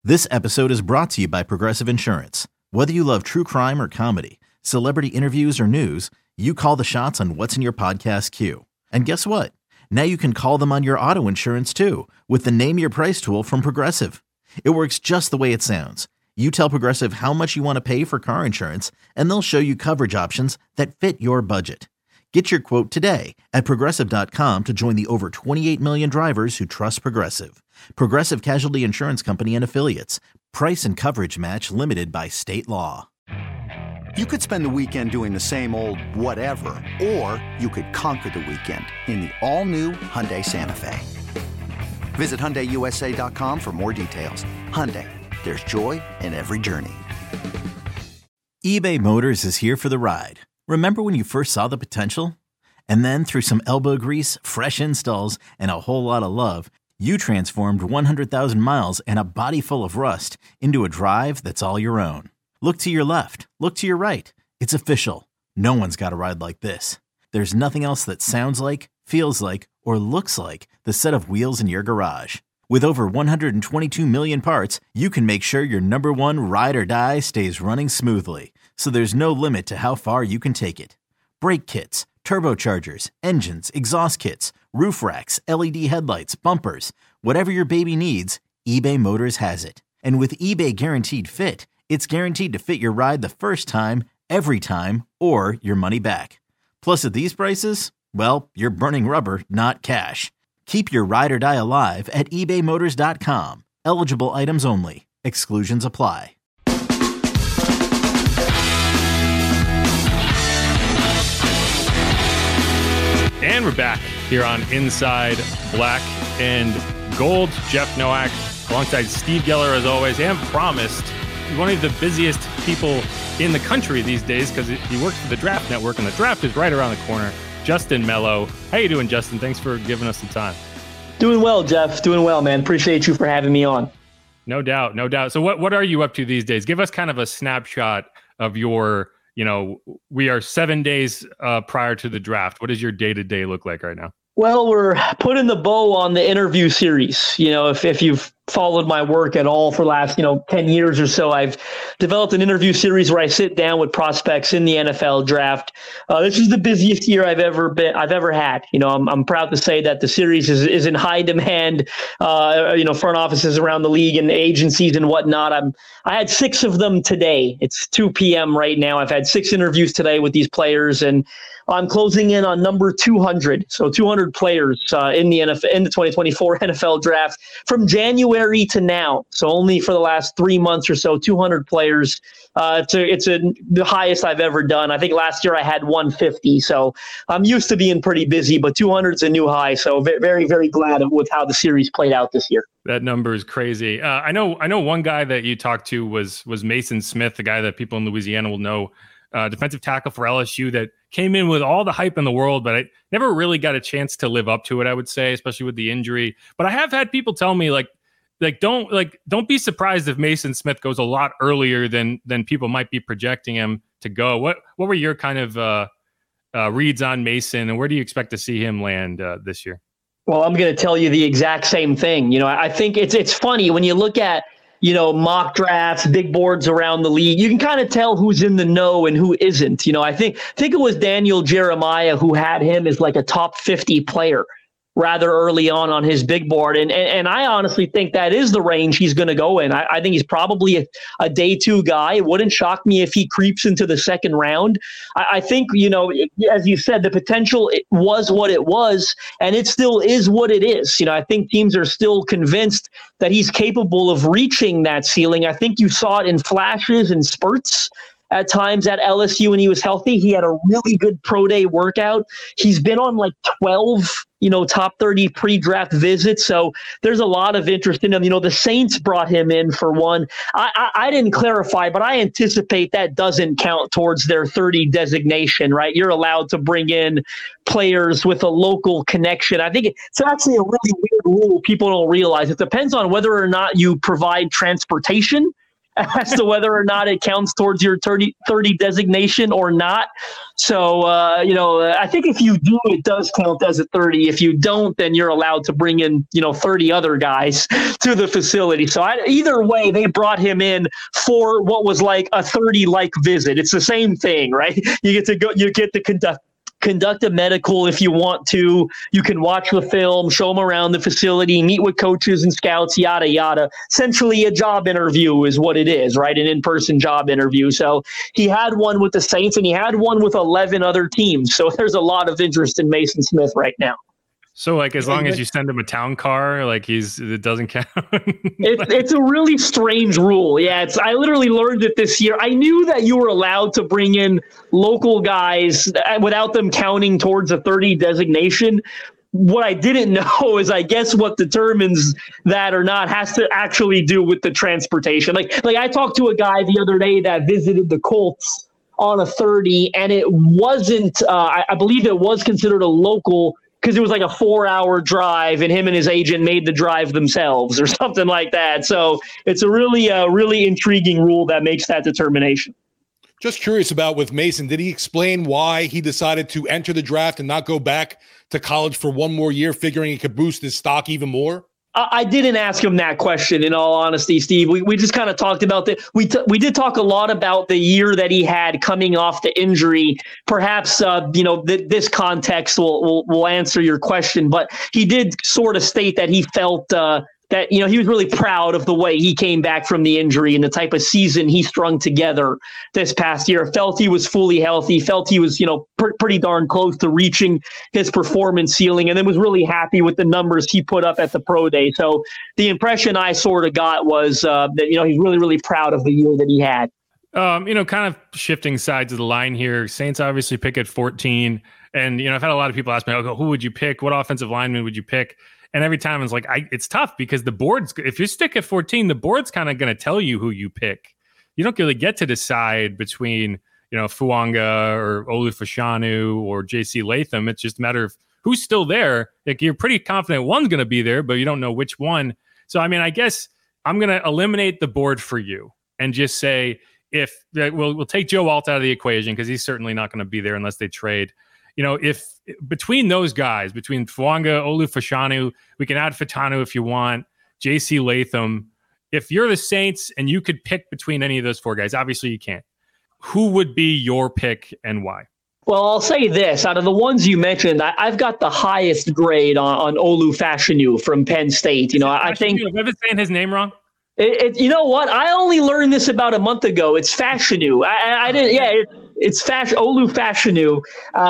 This episode is brought to you by Progressive Insurance. Whether you love true crime or comedy, celebrity interviews or news, you call the shots on what's in your podcast queue. And guess what? Now you can call them on your auto insurance too with the Name Your Price tool from Progressive. It works just the way it sounds. You tell Progressive how much you want to pay for car insurance, and they'll show you coverage options that fit your budget. Get your quote today at Progressive.com to join the over 28 million drivers who trust Progressive. Progressive Casualty Insurance Company and Affiliates. Price and coverage match limited by state law. You could spend the weekend doing the same old whatever, or you could conquer the weekend in the all-new Hyundai Santa Fe. Visit HyundaiUSA.com for more details. Hyundai, there's joy in every journey. eBay Motors is here for the ride. Remember when you first saw the potential? And then through some elbow grease, fresh installs, and a whole lot of love, you transformed 100,000 miles and a body full of rust into a drive that's all your own. Look to your left. Look to your right. It's official. No one's got a ride like this. There's nothing else that sounds like, feels like, or looks like the set of wheels in your garage. With over 122 million parts, you can make sure your number one ride or die stays running smoothly. So there's no limit to how far you can take it. Brake kits, turbochargers, engines, exhaust kits, roof racks, LED headlights, bumpers, whatever your baby needs, eBay Motors has it. And with eBay Guaranteed Fit, it's guaranteed to fit your ride the first time, every time, or your money back. Plus at these prices, well, you're burning rubber, not cash. Keep your ride or die alive at ebaymotors.com. Eligible items only. Exclusions apply. And we're back here on Inside Black and Gold. Jeff Nowak alongside Steve Geller as always, and promised one of the busiest people in the country these days because he works for the Draft Network and the draft is right around the corner. Justin Mello. How you doing, Justin? Thanks for giving us the time. Doing well, Jeff. Doing well, man. Appreciate you for having me on. No doubt. No doubt. So what are you up to these days? Give us kind of a snapshot of your, we are 7 days prior to the draft. What does your day-to-day look like right now? Well, we're putting the bow on the interview series. If you've followed my work at all for the last, 10 years or so, I've developed an interview series where I sit down with prospects in the NFL draft. This is the busiest year I've ever had. I'm proud to say that the series is in high demand. Front offices around the league and agencies and whatnot. I had 6 of them today. It's 2 p.m. right now. I've had 6 interviews today with these players, and I'm closing in on number 200. So 200 players in the NFL, in the 2024 NFL draft from January to now. So only for the last 3 months or so, 200 players. It's the highest I've ever done. I think last year I had 150. So I'm used to being pretty busy, but 200 is a new high. So very, very glad with how the series played out this year. That number is crazy. I know one guy that you talked to was Mason Smith, the guy that people in Louisiana will know. Defensive tackle for LSU that came in with all the hype in the world, but I never really got a chance to live up to it, I would say, especially with the injury. But I have had people tell me don't be surprised if Mason Smith goes a lot earlier than people might be projecting him to go. What were your kind of reads on Mason, and where do you expect to see him land this year? Well, I'm going to tell you the exact same thing. I think it's funny when you look at mock drafts, big boards around the league, you can kind of tell who's in the know and who isn't. I think it was Daniel Jeremiah who had him as like a top 50 player rather early on his big board. And I honestly think that is the range he's going to go in. I think he's probably a day 2 guy. It wouldn't shock me if he creeps into the second round. I think, as you said, the potential was what it was, and it still is what it is. I think teams are still convinced that he's capable of reaching that ceiling. I think you saw it in flashes and spurts at times at LSU when he was healthy. He had a really good pro day workout. He's been on like 12, top 30 pre-draft visits. So there's a lot of interest in him. The Saints brought him in for one. I didn't clarify, but I anticipate that doesn't count towards their 30 designation, right? You're allowed to bring in players with a local connection. I think it's actually a really weird rule people don't realize. It depends on whether or not you provide transportation as to whether or not it counts towards your 30 designation or not. So, I think if you do, it does count as a 30. If you don't, then you're allowed to bring in, 30 other guys to the facility. So either way, they brought him in for what was like a 30-like visit. It's the same thing, right? You get to conduct a medical if you want to. You can watch the film, show them around the facility, meet with coaches and scouts, yada, yada. Essentially a job interview is what it is, right? An in-person job interview. So he had one with the Saints and he had one with 11 other teams. So there's a lot of interest in Maason Smith right now. So, as long as you send him a town car, it doesn't count. It's a really strange rule. Yeah, I literally learned it this year. I knew that you were allowed to bring in local guys without them counting towards a 30 designation. What I didn't know is, I guess, what determines that or not has to actually do with the transportation. Like I talked to a guy the other day that visited the Colts on a 30, and it wasn't. I believe it was considered a local, because it was like a 4-hour drive and him and his agent made the drive themselves or something like that. So it's a really intriguing rule that makes that determination. Just curious about with Maason, did he explain why he decided to enter the draft and not go back to college for one more year, figuring it could boost his stock even more? I didn't ask him that question, in all honesty, Steve. We just kind of talked about that. We did talk a lot about the year that he had coming off the injury. Perhaps, this context will answer your question. But he did sort of state that he felt that, he was really proud of the way he came back from the injury and the type of season he strung together this past year. Felt he was fully healthy, felt he was, pretty darn close to reaching his performance ceiling, and then was really happy with the numbers he put up at the pro day. So the impression I sort of got was that, he's really, really proud of the year that he had. Kind of shifting sides of the line here. Saints obviously pick at 14. And, I've had a lot of people ask me, who would you pick? What offensive lineman would you pick? And every time it's like, it's tough because the board's, if you stick at 14, the board's kind of going to tell you who you pick. You don't really get to decide between, Fuanga or Olu Fashanu or JC Latham. It's just a matter of who's still there. Like, you're pretty confident one's going to be there, but you don't know which one. So, I guess I'm going to eliminate the board for you and just say, we'll take Joe Alt out of the equation because he's certainly not going to be there unless they trade. If between those guys, between Fuanga, Olu Fashanu, we can add Fatanu if you want, JC Latham. If you're the Saints and you could pick between any of those four guys, obviously you can't. Who would be your pick and why? Well, I'll say this. Out of the ones you mentioned, I've got the highest grade on Olu Fashanu from Penn State. I think... Have I been saying his name wrong? You know what? I only learned this about a month ago. It's Fashanu. I didn't. Yeah, it's Olu Fashanu.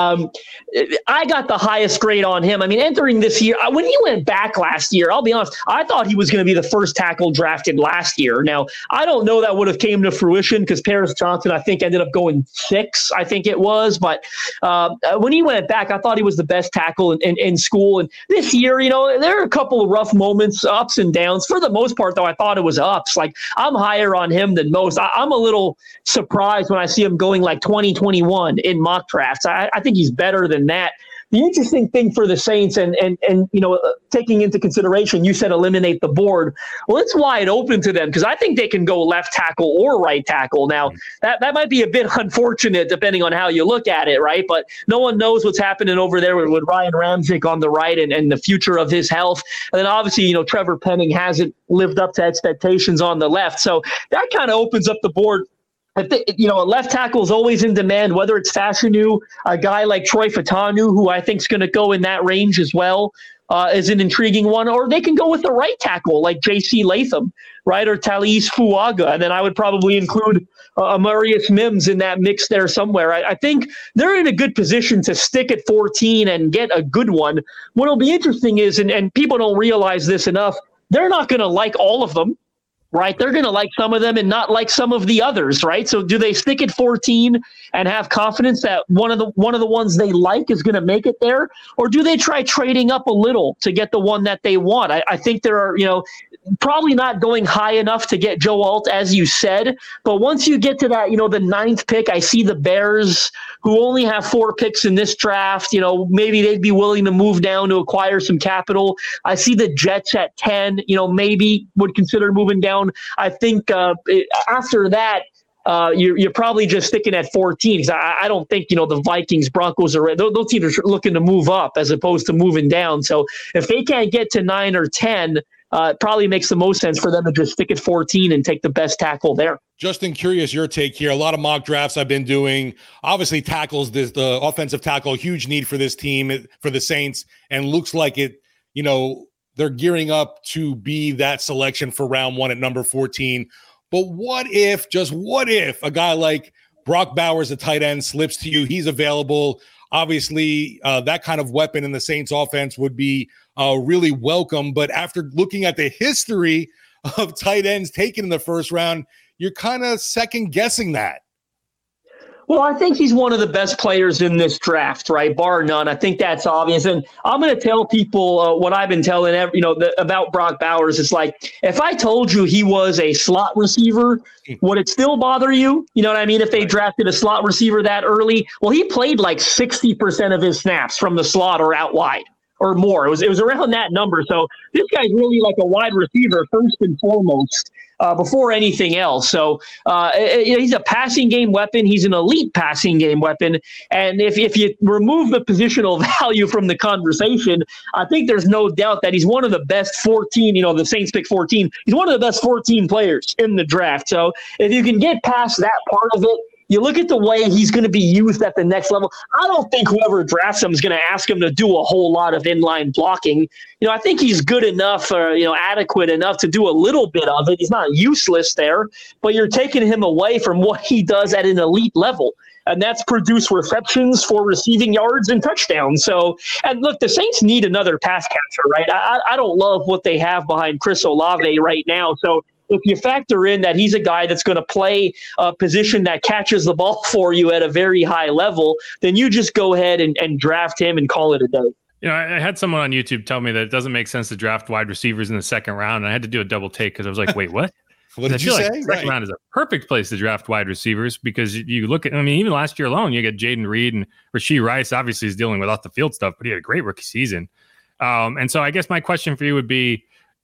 I got the highest grade on him. Entering this year, when he went back last year, I'll be honest, I thought he was going to be the first tackle drafted last year. Now, I don't know that would have came to fruition because Paris Johnson, I think, ended up going 6, I think it was. But when he went back, I thought he was the best tackle in school. And this year, there are a couple of rough moments, ups and downs. For the most part, though, I thought it was ups. Like, I'm higher on him than most. I'm a little surprised when I see him going like 2021 in mock drafts. I think he's better than that. The interesting thing for the Saints and taking into consideration, you said eliminate the board. Well, it's wide open to them because I think they can go left tackle or right tackle. Now, that might be a bit unfortunate depending on how you look at it, right? But no one knows what's happening over there with Ryan Ramczyk on the right and the future of his health. And then obviously, Trevor Penning hasn't lived up to expectations on the left. So that kind of opens up the board. A left tackle is always in demand, whether it's Fashanu, a guy like Troy Fatanu, who I think is going to go in that range as well, is an intriguing one. Or they can go with the right tackle like JC Latham, right, or Talise Fuaga. And then I would probably include Amarius Mims in that mix there somewhere. I think they're in a good position to stick at 14 and get a good one. What will be interesting is, and people don't realize this enough, they're not going to like all of them. Right, they're going to like some of them and not like some of the others, right? So, do they stick at 14 and have confidence that one of the ones they like is going to make it there, or do they try trading up a little to get the one that they want? I think there are, probably not going high enough to get Joe Alt, as you said, but once you get to that, the 9th pick, I see the Bears, who only have 4 picks in this draft. Maybe they'd be willing to move down to acquire some capital. I see the Jets at 10. Maybe would consider moving down round. I think after that, you're probably just sticking at 14. Because I don't think, the Vikings, Broncos, those teams are looking to move up as opposed to moving down. So if they can't get to 9 or 10, it probably makes the most sense for them to just stick at 14 and take the best tackle there. Justin, curious your take here. A lot of mock drafts I've been doing. Obviously, tackles, the offensive tackle, huge need for this team, for the Saints, and looks like it, they're gearing up to be that selection for round 1 at number 14. But what if, just what if, a guy like Brock Bowers, a tight end, slips to you? He's available. Obviously, that kind of weapon in the Saints offense would be really welcome. But after looking at the history of tight ends taken in the first round, you're kind of second guessing that. Well, I think he's one of the best players in this draft, right? Bar none. I think that's obvious. And I'm going to tell people what I've been telling, about Brock Bowers. It's like, if I told you he was a slot receiver, would it still bother you? You know what I mean? If they drafted a slot receiver that early, well, he played like 60% of his snaps from the slot or out wide or more. It was around that number. So this guy's really like a wide receiver first and foremost. Before anything else. So he's a passing game weapon. He's an elite passing game weapon. And if you remove the positional value from the conversation, I think there's no doubt that he's one of the best 14, the Saints pick 14. He's one of the best 14 players in the draft. So if you can get past that part of it, you look at the way he's going to be used at the next level. I don't think whoever drafts him is going to ask him to do a whole lot of inline blocking. I think he's good enough or, adequate enough to do a little bit of it. He's not useless there, but you're taking him away from what he does at an elite level. And that's produce receptions for receiving yards and touchdowns. So, and look, the Saints need another pass catcher, right? I don't love what they have behind Chris Olave right now. So, if you factor in that he's a guy that's going to play a position that catches the ball for you at a very high level, then you just go ahead and draft him and call it a day. I had someone on YouTube tell me that it doesn't make sense to draft wide receivers in the second round. And I had to do a double take because I was like, wait, what? What did you say? Like second round is a perfect place to draft wide receivers because you look at, even last year alone, you get Jaden Reed and Rashee Rice. Obviously, is dealing with off the field stuff, but he had a great rookie season. And so I guess my question for you would be,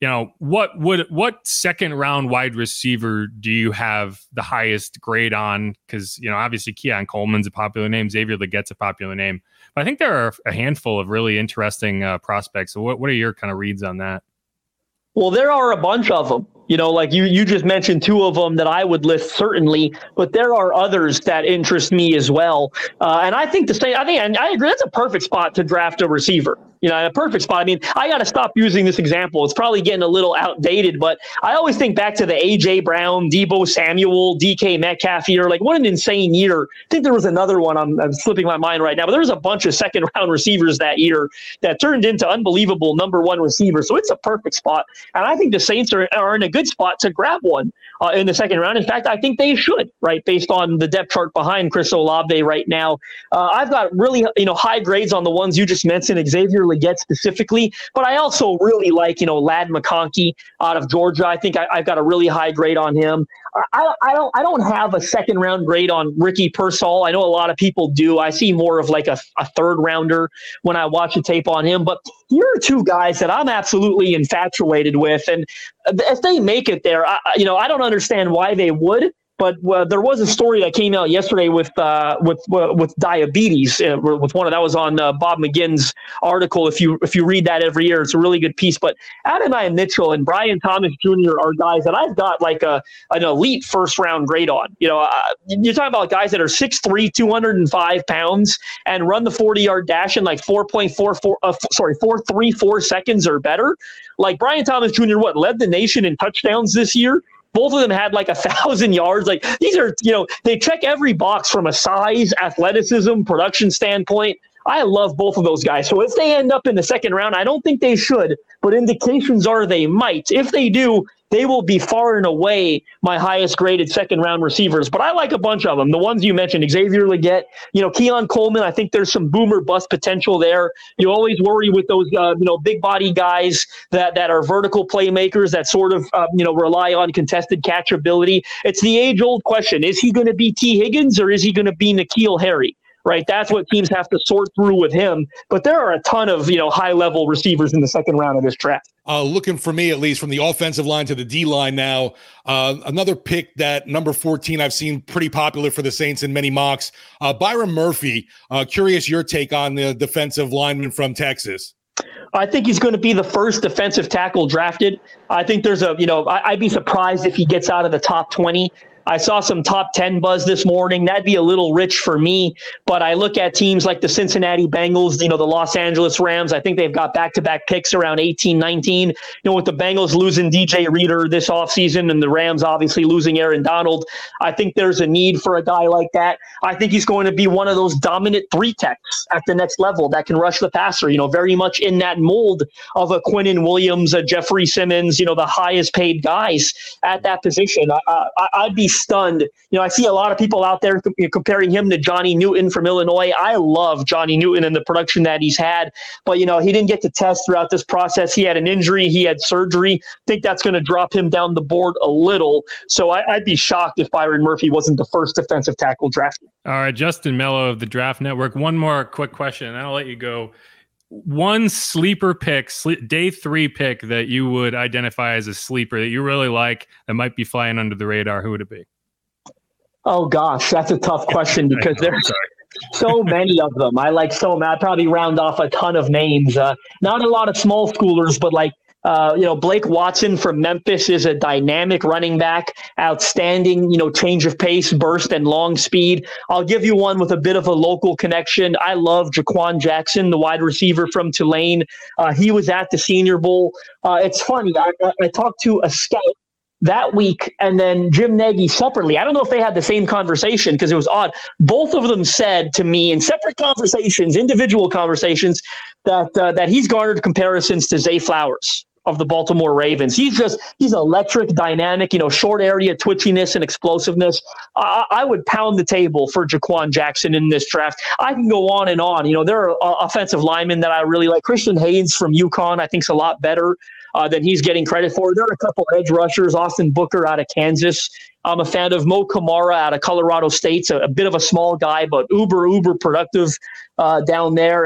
what second round wide receiver do you have the highest grade on? Because, obviously Keon Coleman's a popular name. Xavier Legette's a popular name. But I think there are a handful of really interesting prospects. So what are your kind of reads on that? Well, there are a bunch of them. Like you just mentioned two of them that I would list certainly, but there are others that interest me as well. And I think and I agree, that's a perfect spot to draft a receiver. A perfect spot. I got to stop using this example. It's probably getting a little outdated, but I always think back to the A.J. Brown, Deebo Samuel, DK Metcalf year. Like, what an insane year. I think there was another one. I'm slipping my mind right now, but there was a bunch of second round receivers that year that turned into unbelievable number one receivers. So it's a perfect spot. And I think the Saints are in a good spot to grab one in the second round. In fact, I think they should, right, based on the depth chart behind Chris Olave right now. I've got really, high grades on the ones you just mentioned, Xavier Legette specifically, but I also really like, Ladd McConkey out of Georgia. I think I've got a really high grade on him. I don't have a second round grade on Ricky Pearsall. I know a lot of people do. I see more of like a third rounder when I watch the tape on him. But here are two guys that I'm absolutely infatuated with, and if they make it there, I don't understand why they would. But there was a story that came out yesterday with diabetes, with one that was on Bob McGinn's article. If you read that every year, it's a really good piece. But Adonai Mitchell and Brian Thomas Jr. are guys that I've got like an elite first round grade on. You're talking about guys that are 6'3", 205 pounds and run the 40-yard dash in like 4.34 seconds or better. Like Brian Thomas Jr. led the nation in touchdowns this year. Both of them had like 1,000 yards. Like these are, they check every box from a size, athleticism, production standpoint. I love both of those guys. So if they end up in the second round, I don't think they should, but indications are they might. If they do, they will be far and away my highest graded second round receivers. But I like a bunch of them. The ones you mentioned, Xavier Legette, Keon Coleman, I think there's some boomer bust potential there. You always worry with those, big body guys that are vertical playmakers that sort of, rely on contested catchability. It's the age old question. Is he going to be T. Higgins or is he going to be N'Keal Harry? right? That's what teams have to sort through with him. But there are a ton of, high-level receivers in the second round of this draft. Looking for me, at least, from the offensive line to the D-line now. Another pick that number 14 I've seen pretty popular for the Saints in many mocks. Byron Murphy, curious your take on the defensive lineman from Texas. I think he's going to be the first defensive tackle drafted. I think there's I'd be surprised if he gets out of the top 20. I saw some top 10 buzz this morning. That'd be a little rich for me. But I look at teams like the Cincinnati Bengals, the Los Angeles Rams. I think they've got back-to-back picks around 18, 19. With the Bengals losing DJ Reader this offseason and the Rams obviously losing Aaron Donald, I think there's a need for a guy like that. I think he's going to be one of those dominant three techs at the next level that can rush the passer, very much in that mold of a Quinnen Williams, a Jeffrey Simmons, the highest paid guys at that position. I'd be stunned. I see a lot of people out there comparing him to Johnny Newton from Illinois. I love Johnny Newton and the production that he's had, but he didn't get to test throughout this process. He had an injury, he had surgery. I think that's going to drop him down the board a little. So I'd be shocked if Byron Murphy wasn't the first defensive tackle drafted. All right, Justin Mello of the Draft Network. One more quick question, and I'll let you go. One sleeper pick, day 3 pick that you would identify as a sleeper that you really like that might be flying under the radar, who would it be? Oh, gosh, that's a tough question because there's so many of them. I like so many. I'd probably round off a ton of names. Not a lot of small schoolers, but Blake Watson from Memphis is a dynamic running back, outstanding, change of pace, burst, and long speed. I'll give you one with a bit of a local connection. I love Jaquan Jackson, the wide receiver from Tulane. He was at the Senior Bowl. It's funny. I talked to a scout that week, and then Jim Nagy separately. I don't know if they had the same conversation because it was odd. Both of them said to me in separate conversations, individual conversations, that he's garnered comparisons to Zay Flowers of the Baltimore Ravens. He's electric, dynamic, short area twitchiness and explosiveness. I would pound the table for Jaquan Jackson in this draft. I can go on and on. There are offensive linemen that I really like. Christian Haynes from UConn, I think, is a lot better than he's getting credit for. There are a couple edge rushers, Austin Booker out of Kansas. I'm a fan of Mo Kamara out of Colorado State, a bit of a small guy, but uber productive down there.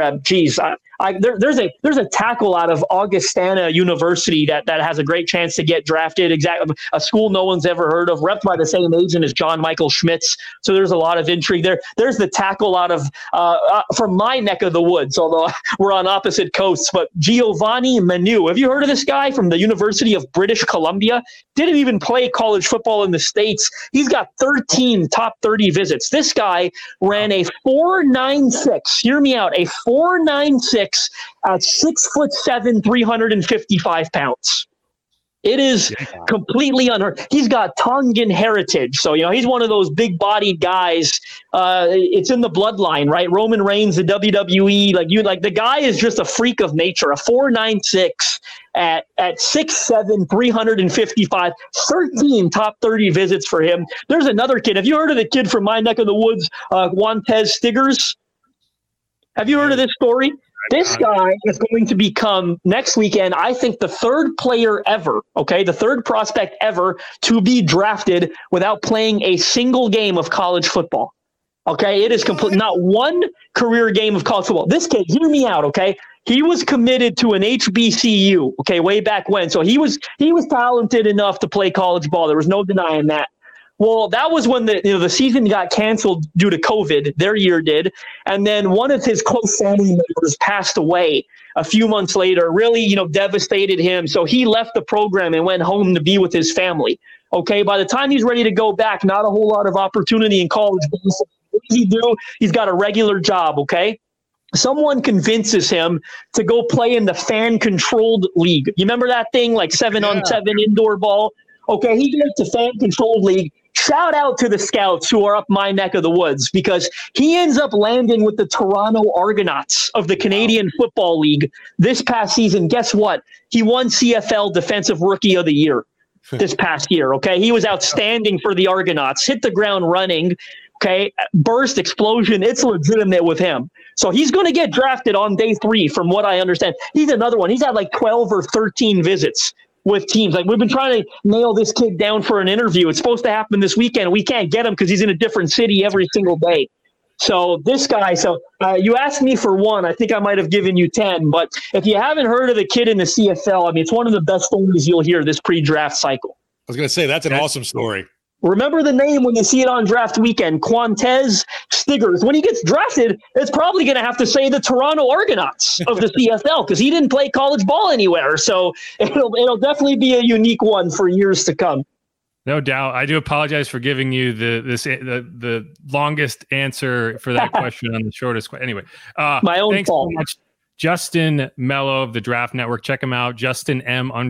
There's a tackle out of Augustana University that has a great chance to get drafted. Exactly, a school no one's ever heard of, repped by the same agent as John Michael Schmitz. So there's a lot of intrigue there. There's the tackle out of from my neck of the woods, although we're on opposite coasts. But Giovanni Manu, have you heard of this guy from the University of British Columbia? Didn't even play college football in the States. He's got 13 top 30 visits. This guy ran a 4.96. Hear me out. A 4.96 at 6'7", 355 pounds. It is completely unheard. He's got Tongan heritage. So, he's one of those big-bodied guys. It's in the bloodline, right? Roman Reigns, the WWE. The guy is just a freak of nature. A 4.96 at 6'7", 355, 13 top 30 visits for him. There's another kid. Have you heard of the kid from my neck of the woods, Wantez Stiggers? Have you heard of this story? This guy is going to become, next weekend, I think, the third player ever, the third prospect ever to be drafted without playing a single game of college football. It is complete, not one career game of college football. This kid, hear me out, he was committed to an HBCU, way back when. So he was talented enough to play college ball. There was no denying that. Well, that was when the season got canceled due to COVID. Their year did. And then one of his close family members passed away a few months later, really, devastated him. So he left the program and went home to be with his family. By the time he's ready to go back, not a whole lot of opportunity in college. What does he do? He's got a regular job, Someone convinces him to go play in the fan-controlled league. You remember that thing, like 7-on-7 indoor ball? He goes to fan-controlled league. Shout out to the scouts who are up my neck of the woods because he ends up landing with the Toronto Argonauts of the Canadian Football League this past season. Guess what? He won CFL Defensive Rookie of the Year this past year. He was outstanding for the Argonauts. Hit the ground running. Burst, explosion. It's legitimate with him. So he's going to get drafted on day 3 from what I understand. He's another one. He's had like 12 or 13 visits with teams. We've been trying to nail this kid down for an interview. It's supposed to happen this weekend. We can't get him because he's in a different city every single day. So this guy, you asked me for one. I think I might have given you 10. But if you haven't heard of the kid in the CFL, I mean, it's one of the best stories you'll hear this pre-draft cycle. I was going to say, that's an awesome story. Remember the name when you see it on draft weekend, Quantez Stiggers. When he gets drafted, it's probably going to have to say the Toronto Argonauts of the CFL because he didn't play college ball anywhere. So it'll definitely be a unique one for years to come. No doubt. I do apologize for giving you the longest answer for that question on the shortest question. Anyway, my own thanks fault. So much, Justin Mello of the Draft Network. Check him out, Justin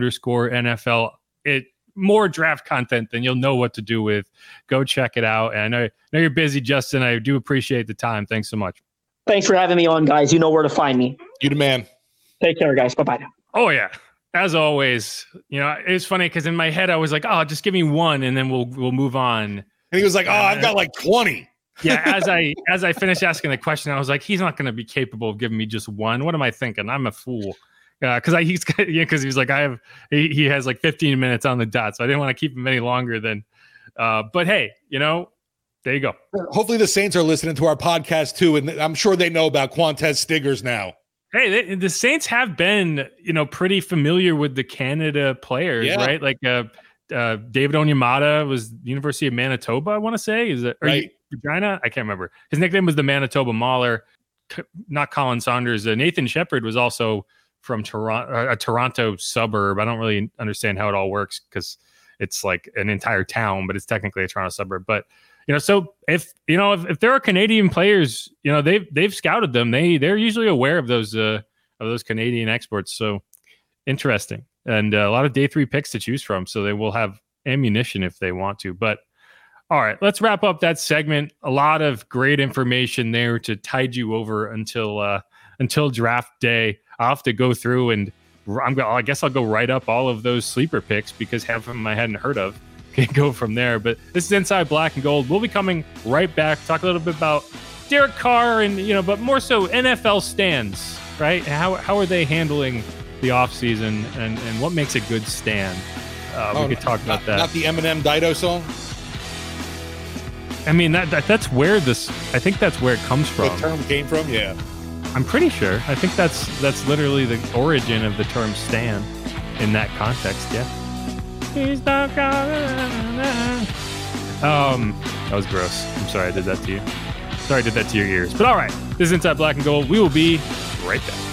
M_NFL. More draft content than you'll know what to do with. Go check it out. And I know you're busy, Justin. I do appreciate the time. Thanks so much. Thanks for having me on, guys. You know where to find me. You the man. Take care, guys. Bye-bye now. Oh, yeah. As always, it's funny because in my head I was like, oh, just give me one and then we'll move on. And he was like, I've got like 20. Yeah, as I finished asking the question, I was like, he's not going to be capable of giving me just one. What am I thinking? I'm a fool. Because he was like, he has like 15 minutes on the dot, so I didn't want to keep him any longer than. But hey, there you go. Hopefully the Saints are listening to our podcast too, and I'm sure they know about Quantez Stiggers now. Hey, the Saints have been, pretty familiar with the Canada players, right? Like David Onyemata was the University of Manitoba, I want to say. Is it right? Regina? I can't remember. His nickname was the Manitoba Mauler, not Colin Saunders. Nathan Shepard was also from Toronto, a Toronto suburb. I don't really understand how it all works because it's like an entire town, but it's technically a Toronto suburb. But so if there are Canadian players, they've scouted them. They're usually aware of those Canadian exports. So interesting, and a lot of day 3 picks to choose from. So they will have ammunition if they want to. But all right, let's wrap up that segment. A lot of great information there to tide you over until draft day. I'll have to go through and I guess I'll go write up all of those sleeper picks because half of them I hadn't heard of. Can go from there. But this is Inside Black and Gold. We'll be coming right back. Talk a little bit about Derek Carr and but more so NFL stands, right? How are they handling the offseason and what makes a good stand? We could talk about that. Not the Eminem Dido song. I mean that's where I think that's where it comes from. The term came from, yeah. I'm pretty sure. I think that's literally the origin of the term stan in that context, yeah. That was gross. I'm sorry I did that to you. Sorry I did that to your ears. But all right, this is Inside Black and Gold. We will be right back.